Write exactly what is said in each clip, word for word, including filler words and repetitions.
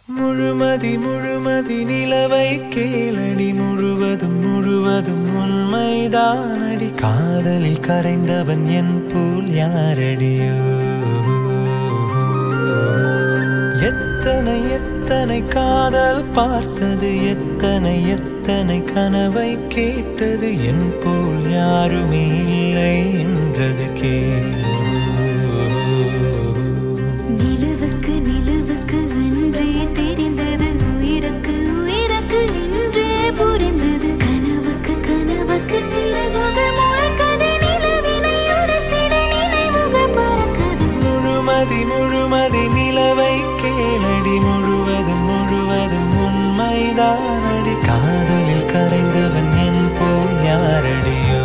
முழுமதி முழுமதி நிலவை கேளடி முழுவதும் முழுவதும் உண்மைதானடி காதலில் கரைந்தவன் என் போல் யாரடியோ எத்தனை எத்தனை காதல் பார்த்தது எத்தனை எத்தனை கனவை கேட்டது என் போல் யாருமே இல்லை என்றது கேள் நிலவுக்கு நிலவுக்கு அன்றே தெரிந்தது உயிருக்கு உயிருக்கு இன்றே புரிந்தது கனவுக்கு கனவுக்கு சிறகுகள் முளைக்கது நிலவினை உரசிட நினைவுகள் பறக்கது முழுமதி முழுமதி நிலவை கேளடி முழுவதும் முழுவதும் உண்மைதானடி காதலில் கரைந்தவன் என் போல் யாரடியோ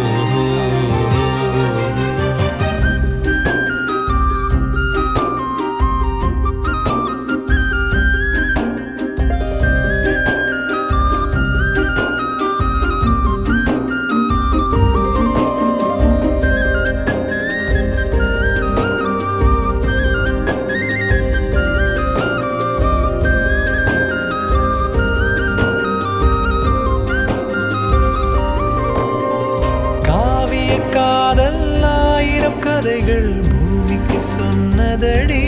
காதல் ஆயிரம் கதைகள் பூமிக்கு சொன்னதடி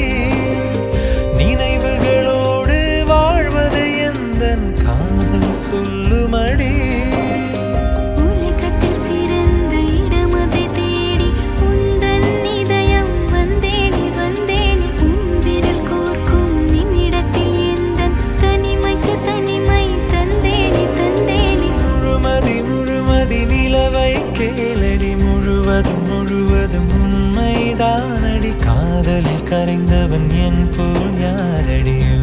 நினைவுகளோடு வாழ்வது எந்தன் காதல் சொல்லுமடி உலகத்தில் சிறந்த இடமதை தேடி உந்தன் இதயம் வந்தேனே வந்தேனே உன் விரல் கோர்க்கும் நிமிடத்தில் எந்தன் தனிமைக்கு தனிமை தந்தேனே தந்தேனே முழுமதி முழுமதி நிலவை கேளடி முழுவதும் முழுவதும் உண்மைதானடி காதலில் கரைந்தவன் என் போல் யாரடியோ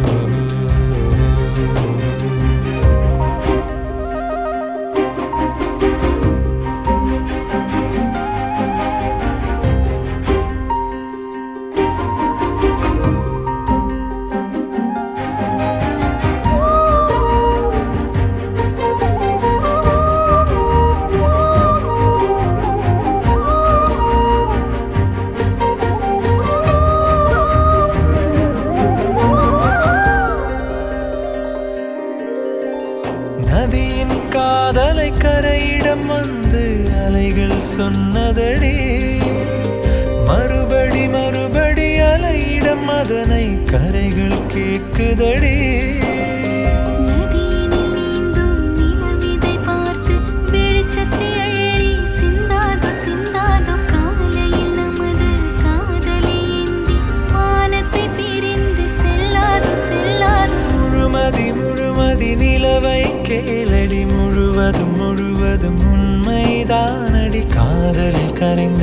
நதியின் காதலை கரையிடம் வந்து அலைகள் சொன்னதடி மறுபடி மறுபடி அலையிடம் அதனை கரைகள் கேட்குதடி நதியினில் நீந்தும் நிலவிதை பார்த்து வெளிச்சத்தை அள்ளி சிந்தாதோ சிந்தாதோ காலையில் நமது காதலை ஏந்தி வானத்தை பிரிந்து செல்லாதோ செல்லாதோ முழுமதி முழுமதி நிலவை கேளடி முழுவதும் முழுவதும் உண்மைதானடி காதலில் கரைந்த